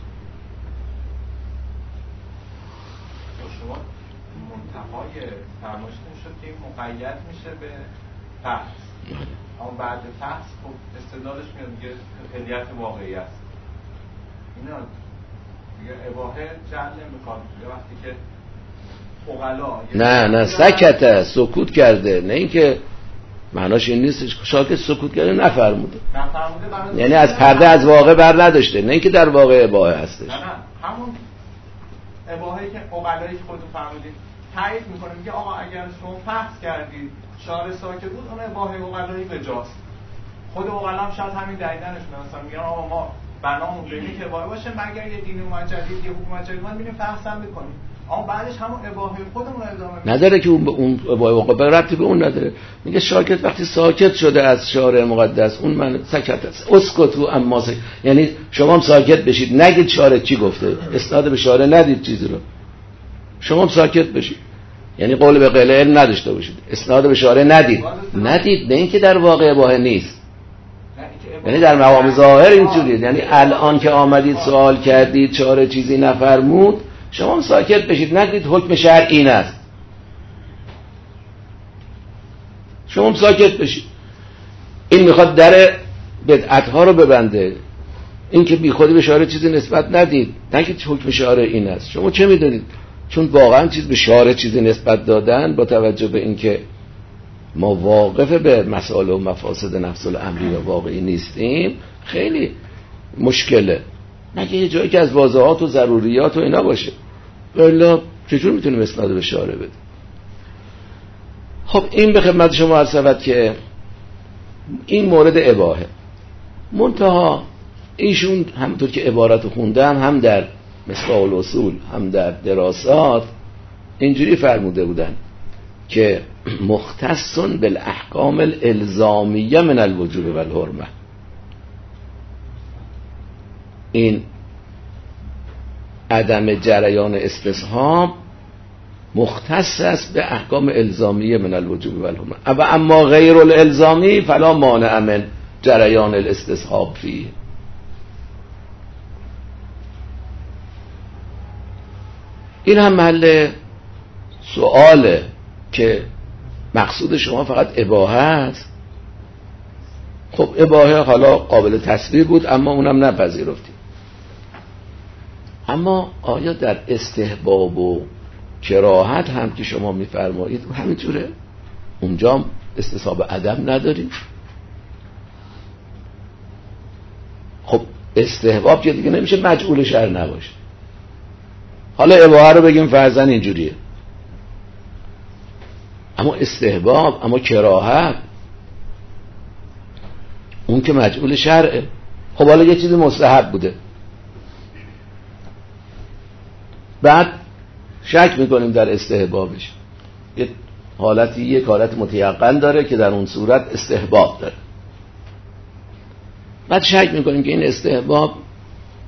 S2: شما منتهای فرمایشتون شد که مقید میشه به فحص، اما بعد فحص خب استدلالش میاد میگه علیت واقعی است. اینا دیگه اباحه جعل نمیخواد وقتی که فقلا
S1: نه نه سکته، سکوت کرده، نه اینکه معناش این نیستش شاکر سکوت کرده نفرموده،
S2: نفرموده
S1: یعنی از پرده از واقع بر نداشته، نه اینکه در واقع اباحه هستش.
S2: نه نه همون اباحه‌ای که فقلایی که خودتون فرمودید تایید میکنه، میگه آقا اگر شما فحص کردید شارع ساکت بود، اون اباحه فقلایی به جاست. خود فقلا هم شاید همین دلیلنشونه، مثلا میگن آقا ما بنامون به اینه که اباحه باشه مگر یه دین اومد جدید، یه حکومت جدید اومد میریم فحص هم میکنیم، اما بعدش همون اباحه خودمون رو ادامه میدیم.
S1: نداره که اون اون اباحه واقع ربطی به اون نداره. میگه شاکت وقتی ساکت شده از شارع مقدس، اون من سکت است. اسکتو اما سکت. یعنی شما هم ساکت بشید، نگید شارع چی گفته، استناد به شارع ندید چیزی رو، شما هم ساکت بشید، یعنی قول به قیل علم نداشته باشید، استناد به شارع ندید ندید نه اینکه در واقع اباحه نیست، یعنی در مقام ظاهر اینجوریه. یعنی الان که آمدید سوال کردید شارع چیزی نفرمود، شما هم ساکت بشید، نگید حکم شرع این است، شما هم ساکت بشید. این میخواد در بدعت‌ها رو ببنده، این که بی خودی به شارع چیزی نسبت ندید، نگید حکم شارع این است. شما چه میدونید؟ چون واقعا چیز به شارع چیزی نسبت دادن با توجه به اینکه ما واقف به مسائل و مفاسد نفس الامری و واقعی نیستیم خیلی مشکله. مگه یه جایی که از واضحات و ضروریات و اینا باشه، ولی چجور میتونیم اسناد به شارع بدیم؟ خب این به خدمت شما عرض شود که این مورد اباحه. منتها ایشون همونطور که عبارت خوندم هم در مصباح الاصول هم در دراسات اینجوری فرموده بودن که مختص بالاحکام الالزامیه من الوجوب و الحرمه. این عدم جریان استصحاب مختص است به احکام الزامیه من الوجوب و الحرمه، و اما غیر الالزامی فلا مانع من جریان الاستصحاب فیه. این هم محل سؤاله که مقصود شما فقط اباحه است. خب اباحه حالا قابل تصویر بود اما اونم نپذیرفتیم، اما آیا در استحباب و کراهت هم که شما میفرمایید همینطوره؟ اونجا استصحاب عدم نداریم؟ خب استحباب که دیگه نمیشه مجعول شرع نباشه. حالا اباحه رو بگیم فرضاً اینجوریه، اما استحباب اما کراهت اون که مجعول شرعه. خب حالا یه چیزی مستحب بوده، بعد شک میکنیم در استحبابش، یه حالتی یک حالت متیقن داره که در اون صورت استحباب داره، بعد شک میکنیم که این استحباب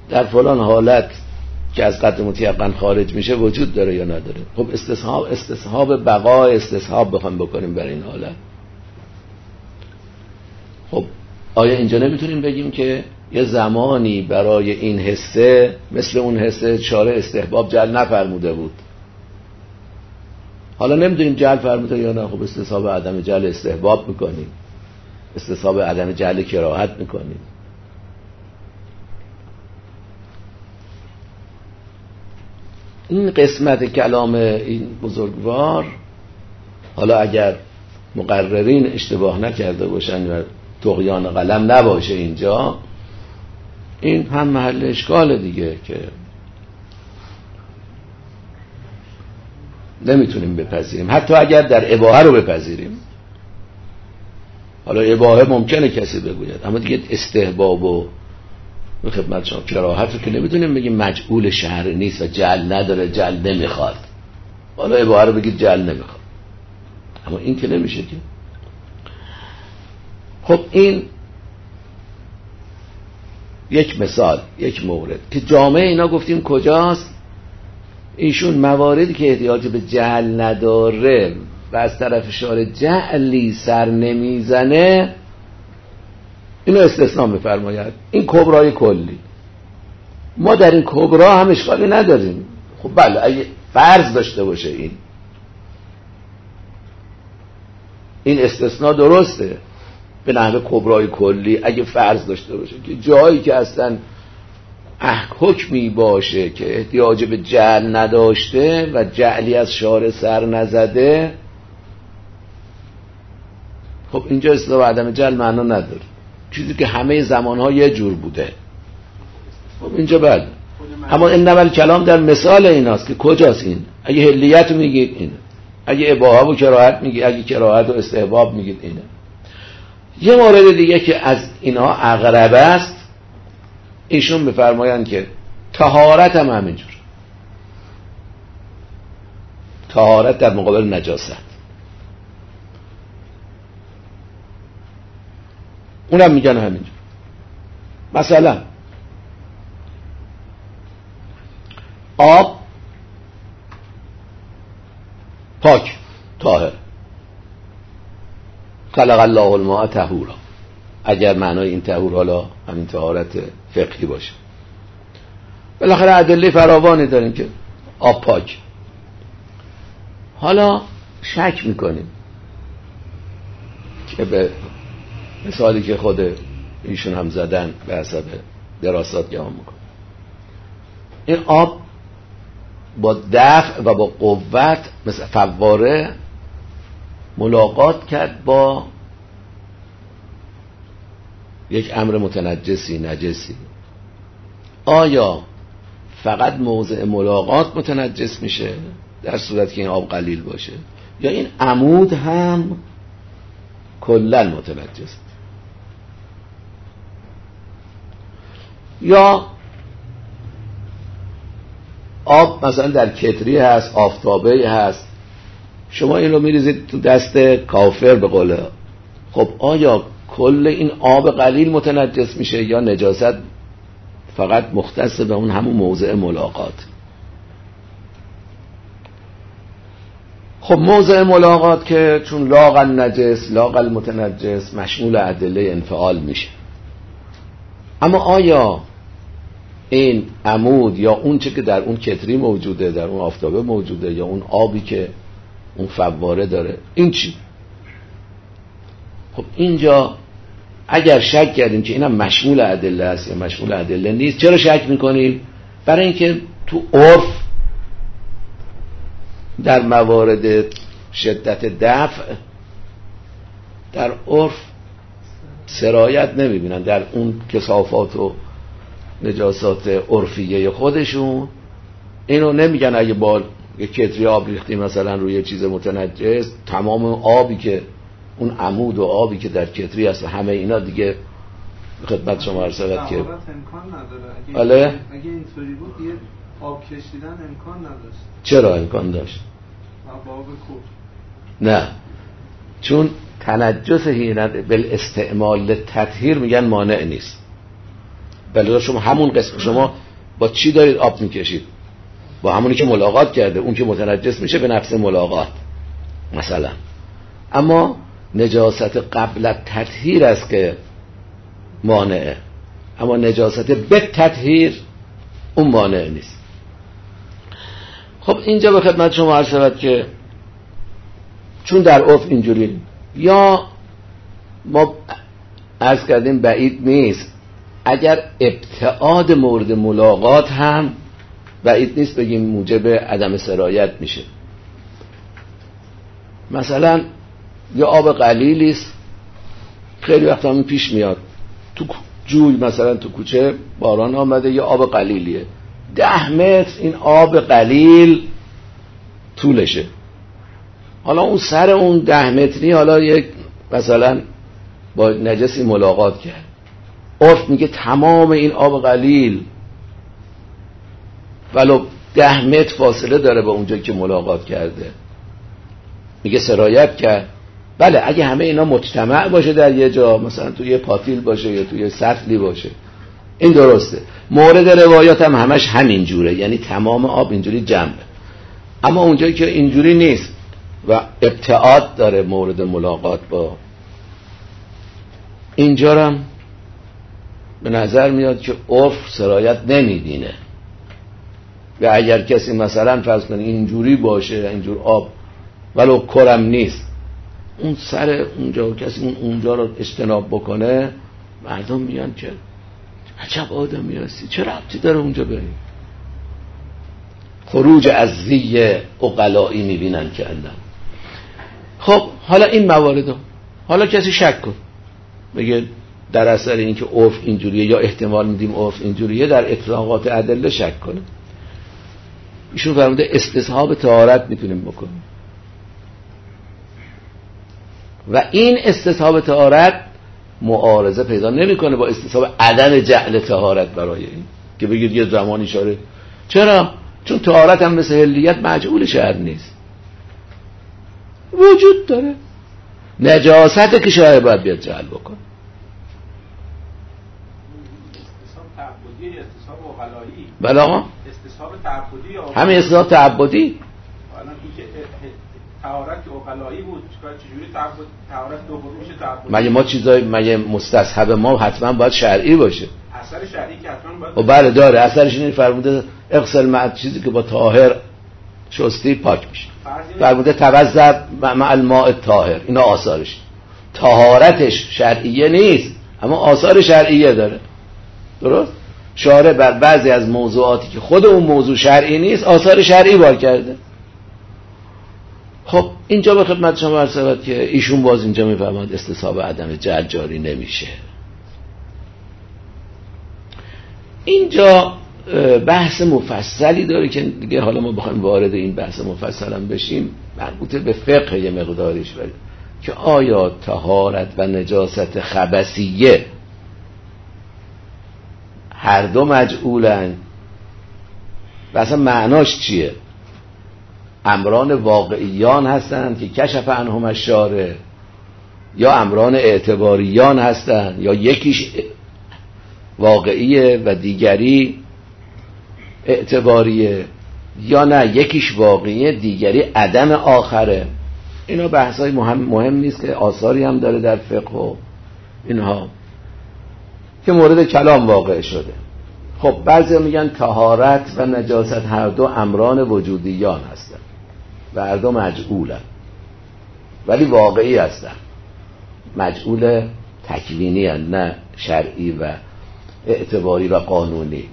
S1: در فلان حالت که از قدر متیقن خارج میشه وجود داره یا نداره. خب استصحاب استصحاب بقای استصحاب بخوایم بکنیم برای این حالت، خب آیا اینجا نمیتونیم بگیم که یه زمانی برای این حسه مثل اون حسه شارع استحباب جعل نفرموده بود، حالا نمیدونیم جعل فرموده یا نه، خب استصحاب عدم جعل استحباب میکنیم، استصحاب عدم جعل کراهت میکنیم. این قسمت کلام این بزرگوار، حالا اگر مقررین اشتباه نکرده باشن و طغیان قلم نباشه اینجا، این هم محل اشکال دیگه که نمیتونیم بپذیریم، حتی اگر در اباحه رو بپذیریم. حالا اباحه ممکنه کسی بگوید، اما دیگه استحباب و خدمت شما کراهت رو که نمیتونیم بگیم مجعول شهر نیست و جعل نداره، جعل نمیخواد. حالا اباحه رو بگید جعل نمیخواد، اما این که نمیشه که. خب این یک مثال، یک مورد که جامعه اینا گفتیم کجاست. ایشون مواردی که احتیاج به جعل نداره و از طرف شارع جعلی سر نمیزنه اینو استثناء میفرماید. این کبرای کلی، ما در این کبرا هم اشکالی نداریم. خب بله اگه فرض داشته باشه این این استثناء درسته به نحو کبرای کلی، اگه فرض داشته باشه که جایی که اصلا حکمی باشه که احتیاج به جعل نداشته و جعلی از شارع سر نزده، خب اینجا اصلا عدم جعل معنا نداره، چیزی که همه زمانها یه جور بوده. خب اینجا بله، اما این نول کلام در مثال ایناست که کجاست این. اگه حلیت میگید اینه، اگه اباحه و کراهت میگید، اگه کراهت و استحباب میگید اینه. یه مورد دیگه که از اینها اقرب است، ایشون بفرمایند که طهارت هم همینجور، طهارت در مقابل نجاست، اونم میگن همینجور. مثلا آب پاک طاهر، خلق الله الماء طهورا، اگر معنای این طهور حالا همین طهارت فقهی باشه. بالاخره ادله فراوانی داریم که آب پاک. حالا شک میکنیم که به مثالی که خود ایشون هم زدن به حسب دراسات گمان میکنه، این آب با دفع و با قوت مثل فواره ملاقات کرد با یک امر متنجسی نجسی. آیا فقط موضع ملاقات متنجس میشه در صورت که این آب قلیل باشه، یا این عمود هم کلن متنجس؟ یا آب مثلا در کتری هست، آفتابه هست، شما این رو میریزید تو دست کافر به قوله، خب آیا کل این آب قلیل متنجس میشه یا نجاست فقط مختص به اون همون موضع ملاقات؟ خب موضع ملاقات که چون لاقل نجس لاقل متنجس مشمول ادله انفعال میشه. اما آیا این عمود یا اون چه که در اون کتری موجوده، در اون آفتابه موجوده، یا اون آبی که اون فواره داره، این چی؟ خب اینجا اگر شک کردیم که اینم مشمول ادله است یا مشمول ادله نیست، چرا شک میکنیم؟ برای اینکه تو عرف در موارد شدت دفع در عرف سرایت نمیبینن، در اون کثافات و نجاسات عرفیه خودشون اینو نمیگن اگه با یک کتری آب ریختیم مثلا روی چیز متنجس، تمام آبی که اون عمود و آبی که در کتری هست و همه اینا دیگه خدمت شما عرض شود که
S5: امکان نداره. اگه,
S1: اگه
S5: اینطوری بود دیگه آب کشیدن امکان نداشت.
S1: چرا امکان داشت؟
S5: آب کوه.
S1: نه، چون تنجس هینت بالاستعمال تطهیر میگن مانع نیست. ولی شما همون قسم شما با چی دارید آب میکشید؟ با همونی که ملاقات کرده، اون که متنجس میشه به نفس ملاقات مثلا. اما نجاست قبل التطهیر است که مانعه، اما نجاست به تطهیر اون مانع نیست. خب اینجا به خدمت شما عرض شود که چون در عرف اینجوری، یا ما عرض کردیم بعید نیست اگر ابتعاد مورد ملاقات هم بعید نیست بگیم موجب عدم سرایت میشه. مثلا یا آب قلیلی است، خیلی وقت همین پیش میاد تو جوی مثلا تو کوچه باران آمده یا آب قلیلیه، ده متر این آب قلیل طولشه، حالا اون سر اون ده متری حالا یک مثلا با نجسی ملاقات کرد، عرف میگه تمام این آب قلیل ولو ده متر فاصله داره با اونجایی که ملاقات کرده، میگه سرایت کرد. بله اگه همه اینا مجتمع باشه در یه جا، مثلا توی یه پاتیل باشه یا توی یه سطلی باشه، این درسته. مورد روایات هم همش همین جوره، یعنی تمام آب اینجوری جمعه. اما اونجایی که اینجوری نیست و ابتعاد داره مورد ملاقات با اینجا هم به نظر میاد که عرف سرایت نمیدینه. و اگر کسی مثلا فرض کنه اینجوری باشه، اینجور آب ولو کرم نیست، اون سر اونجا و کسی اون اونجا رو اجتناب بکنه، مردم میان که عجب آدمی هستی، چه ربطی داره اونجا بریم؟ خروج از زی عقلائی میبینن که اندم. خب حالا این مواردو حالا کسی شک کن بگه در اثر این که عرف اینجوریه یا احتمال میدیم عرف اینجوریه، در اطلاقات ادله شک کنه. ایشون فرموده استصحاب طهارت میتونیم بکنیم و این استصحاب طهارت معارضه پیدا نمیکنه با استصحاب عدم جعل طهارت برای این که بگید یه زمان اشاره. چرا؟ چون طهارت هم مثل حلیت مجعول شرط نیست، وجود داره، نجاسته که شاید باید بیاد جعل بکن.
S5: استصحاب تعبدی، استصحاب عقلایی.
S1: بله آقا،
S5: استصحاب تعبدی یا
S1: همین استصحاب تعبدی.
S5: حالا این که طهارت عقلایی بود، چجوری تعبد طهارت دوم میشه تعبدی؟
S1: مگه ما چیزای مگه مستصحب ما حتما باید شرعی باشه؟
S5: اثر شرعی که حتما باید.
S1: و بله داره، اثرش اینه فرموده اغسل مع چیزی که با طاهر شستی پاک میشه، فرموده توضأ مع الماء الطاهر، اینا آثارش. طهارتش شرعیه نیست اما آثار شرعیه داره. درست؟ شارع بر بعضی از موضوعاتی که خود اون موضوع شرعی نیست آثار شرعی بار کرده. خب اینجا به خدمت شما عرض شود که ایشون باز اینجا میفهمد استصحاب عدم جعل جاری نمیشه. اینجا بحث مفصلی داره که دیگه حالا ما بخوایم وارد این بحث مفصل هم بشیم، مربوطه به فقه یه مقداریش، بریم که آیا طهارت و نجاست خبثیه هر دو مجعولن و اصلا معناش چیه؟ امران واقعیان هستند که کشف عنهم الشارع، یا امران اعتباریان هستند، یا یکیش واقعیه و دیگری اعتباریه، یا نه یکیش واقعیه دیگری عدم آخره. اینا بحثای مهم مهم نیست که آثاری هم داره در فقه و اینها که مورد کلام واقع شده. خب بعضی میگن طهارت و نجاست هر دو امران وجودیان هستن و هر دو مجعولن ولی واقعی هستن، مجعول تکوینی هستن نه شرعی و اعتباری و قانونی.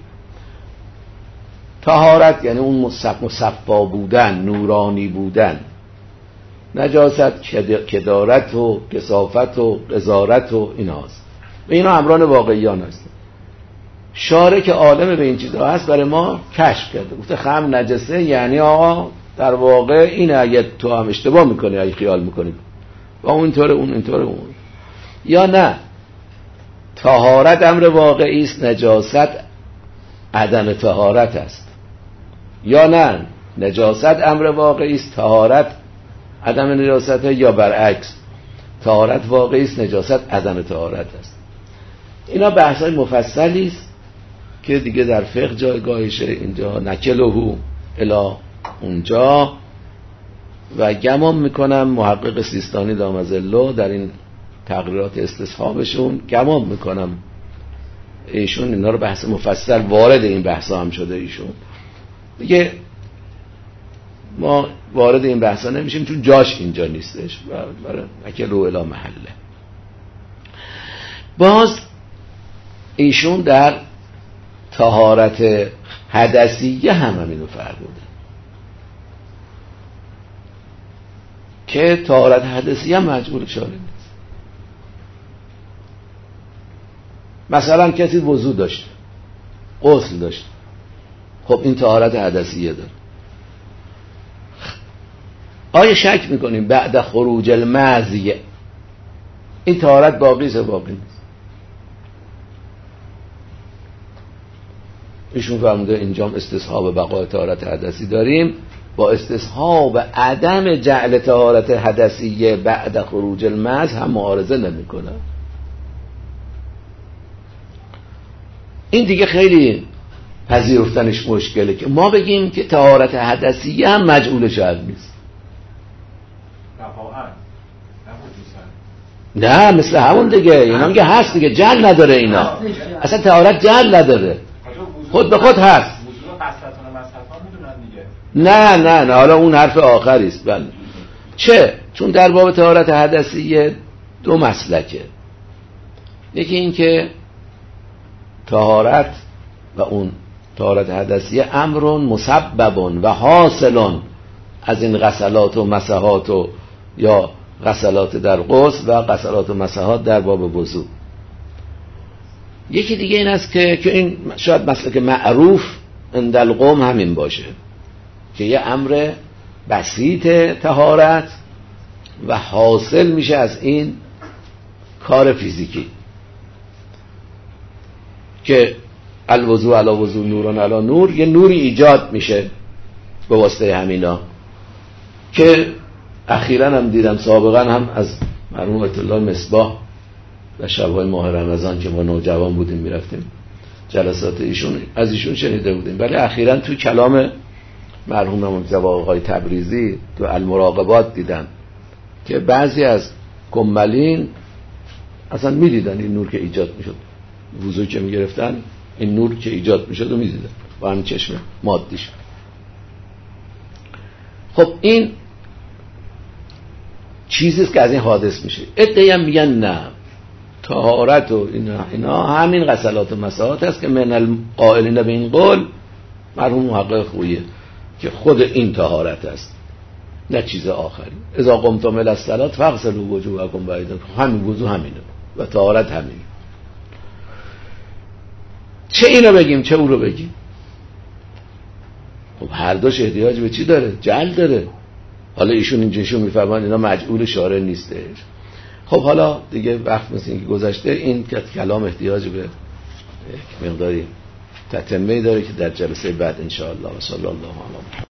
S1: طهارت یعنی اون مصفا بودن، نورانی بودن. نجاست کدارت و کثافت و قذارت و ایناست و اینا امران واقعیان هستن. شارع که عالم به این چیزها هست برای ما کشف کرده، گفته خمر نجسه، یعنی آقا در واقع اینه، اگه تو هم اشتباه میکنی اگه خیال میکنی و اون اینطوره اون اینطوره اون، یا نه طهارت امر واقعی است، نجاست عدم طهارت است، یا نه نجاست امر واقعی است، طهارت عدم نجاست، یا برعکس طهارت واقعی است، نجاست عدم طهارت است. اینا بحث‌های مفصلی است که دیگه در فقه جایگاهشه، اینجا نکلهو الی اونجا. و گمان میکنم محقق سیستانی دام ظله در این تقریرات استصحابشون گمان میکنم ایشون اینا رو بحث مفصل وارد این بحثا هم شده. ایشون دیگه ما وارد این بحثا نمیشیم چون جاش اینجا نیستش و برای نکلهو الی محله. باز ایشون در طهارت حدثیه هم همینو فرموده که طهارت حدثیه هم مجبور شاره نیست. مثلا کسی وضو داشته، غسل داشته، خب این طهارت حدثیه داره. آیا شک میکنیم بعد خروج المذی این طهارت باقی است؟ باقی نیست. ایشون فرموده اینجام استصحاب بقای طهارت حدثی داریم، با استصحاب عدم جعل طهارت حدثیه بعد خروج المذ هم معارضه نمیکنه. این دیگه خیلی پذیرفتنش مشکله که ما بگیم که طهارت حدثیه هم مجعول شرع نیست. نه مثل همون دیگه، اینا میگه هست دیگه، جعل نداره اینا، اصلا طهارت جعل نداره، خود به خود هست. نه نه نه حالا اون حرف آخری است. بله چه؟ چون در باب طهارت حدثیه دو مسلکه. یکی این که طهارت و اون طهارت حدثیه امر مسبب و حاصل از این غسلات و مسحات و یا غسلات در غسل و غسلات و مسحات در باب وضو. یکی دیگه این است که که این شاید مسلک معروف عند القوم همین باشه که یه امر بسیط طهارت و حاصل میشه از این کار فیزیکی که الوضوء علی وضوء نوران علی نور، یه نوری ایجاد میشه به واسطه همینا که اخیراً هم دیدم، سابقاً هم از مرحوم آیت الله مصباح و شب‌های ماه رمضان که ما نوجوان بودیم میرفتیم جلسات ایشون، از ایشون شنیده بودیم. ولی اخیراً تو کلام مرحوم مجتبی آقای تبریزی تو المراقبات دیدم که بعضی از کمالین اصلا میدیدن این نور که ایجاد میشد، وضوئی که میگرفتن این نور که ایجاد میشد و میدیدن با همین چشم مادیش. خب این چیزیست که از این حادث میشه. ادعی هم میگن نه، طهارت و اینا, اینا همین غسلات و مسحات است که من القائلین به این قول مرحوم محقق خویه که خود این طهارت است نه چیز آخری. اذا قمتم الی الصلاة فاغسلوا وجوهکم و ایدیکم، همین وضو همینه و طهارت همینه. چه اینو بگیم چه او رو بگیم؟ خب هر دوش احتیاج به چی داره؟ جعل داره. حالا ایشون اینجاشون میفهمن اینا مجعول شارع نیستش. خب حالا دیگه وقت مثل اینکه گذشته، این کلام احتیاج به یک مقداری تتمه داره که در جلسه بعد ان شاء الله. و صلی الله علیه